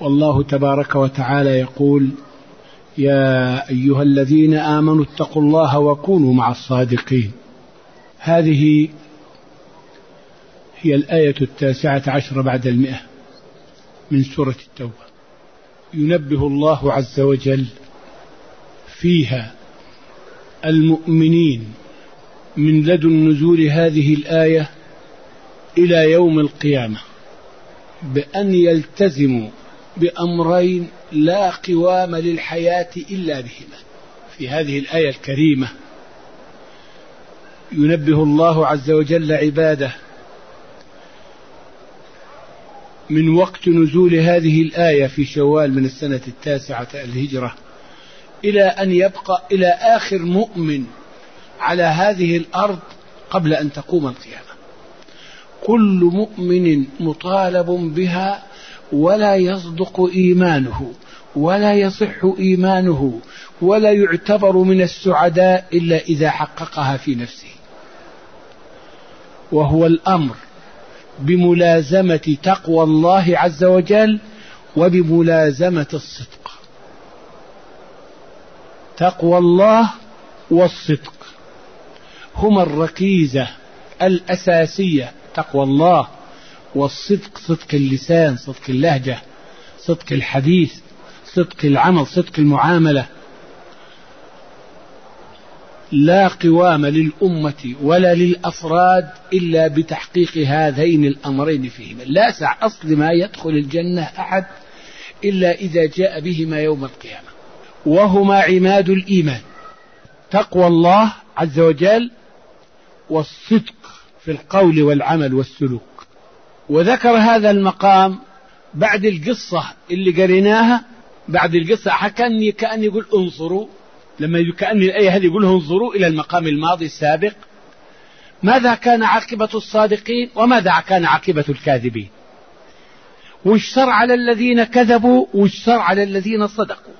والله تبارك وتعالى يقول: يا أيها الذين آمنوا اتقوا الله وكونوا مع الصادقين. هذه هي الآية 19 بعد 100 من سورة التوبة. ينبه الله عز وجل فيها المؤمنين من لدن نزول هذه الآية إلى يوم القيامة بأن يلتزموا بأمرين لا قوام للحياة إلا بهما. في هذه الآية الكريمة ينبه الله عز وجل عباده من وقت نزول هذه الآية في شوال من السنة 9 الهجرة إلى أن يبقى إلى آخر مؤمن على هذه الأرض قبل أن تقوم القيامة. كل مؤمن مطالب بها، ولا يصدق إيمانه ولا يصح إيمانه ولا يعتبر من السعداء إلا إذا حققها في نفسه، وهو الأمر بملازمة تقوى الله عز وجل وبملازمة الصدق. تقوى الله والصدق هما الركيزة الأساسية. تقوى الله والصدق، صدق اللسان، صدق اللهجة، صدق الحديث، صدق العمل، صدق المعاملة. لا قوام للأمة ولا للأفراد إلا بتحقيق هذين الأمرين فيهما. لا سع أصل ما يدخل الجنة أحد إلا إذا جاء بهما يوم القيامة، وهما عماد الإيمان: تقوى الله عز وجل والصدق في القول والعمل والسلوك. وذكر هذا المقام بعد القصة اللي قريناها. بعد القصة كأن يقول انظروا، لما كأن الآية هذه يقول انظروا إلى المقام الماضي السابق، ماذا كان عاقبة الصادقين وماذا كان عاقبة الكاذبين، وش صار على الذين كذبوا وش صار على الذين صدقوا.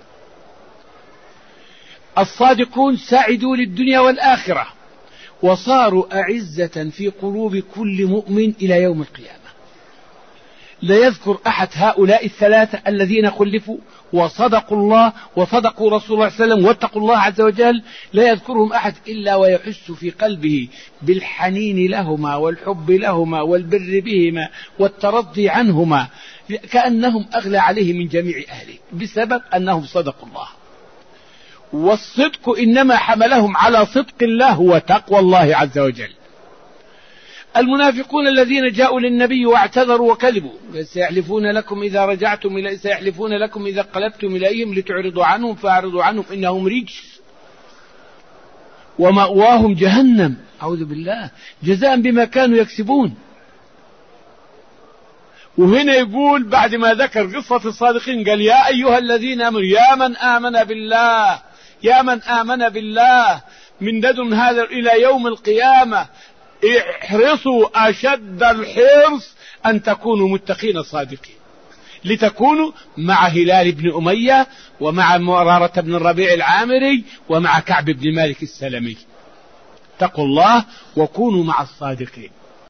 الصادقون سعدوا للدنيا والآخرة وصاروا أعزة في قلوب كل مؤمن إلى يوم القيامة. لا يذكر أحد هؤلاء الثلاثة الذين خلفوا وصدقوا الله وصدقوا رسول الله صلى الله عليه وسلم واتقوا الله عز وجل، لا يذكرهم أحد إلا ويحس في قلبه بالحنين لهما والحب لهما والبر بهما والترضي عنهما، كأنهم أغلى عليه من جميع أهله بسبب أنهم صدقوا الله. والصدق إنما حملهم على صدق الله وتقوى الله عز وجل. المنافقون الذين جاءوا للنبي واعتذروا وكذبوا: سيحلفون لكم إذا رجعتم سيحلفون لكم إذا قلبتم إليهم لتعرضوا عنهم فأعرضوا عنهم إنهم رجس ومأواهم جهنم أعوذ بالله جزاء بما كانوا يكسبون. وهنا يقول بعد ما ذكر قصة الصادقين قال: يا أيها الذين آمنوا، يا من آمن بالله، يا من آمن بالله من لدن هذا إلى يوم القيامة، احرصوا أشد الحرص أن تكونوا متقين صادقين، لتكونوا مع هلال بن أمية ومع مرارة بن الربيع العامري ومع كعب بن مالك السلمي. اتقوا الله وكونوا مع الصادقين.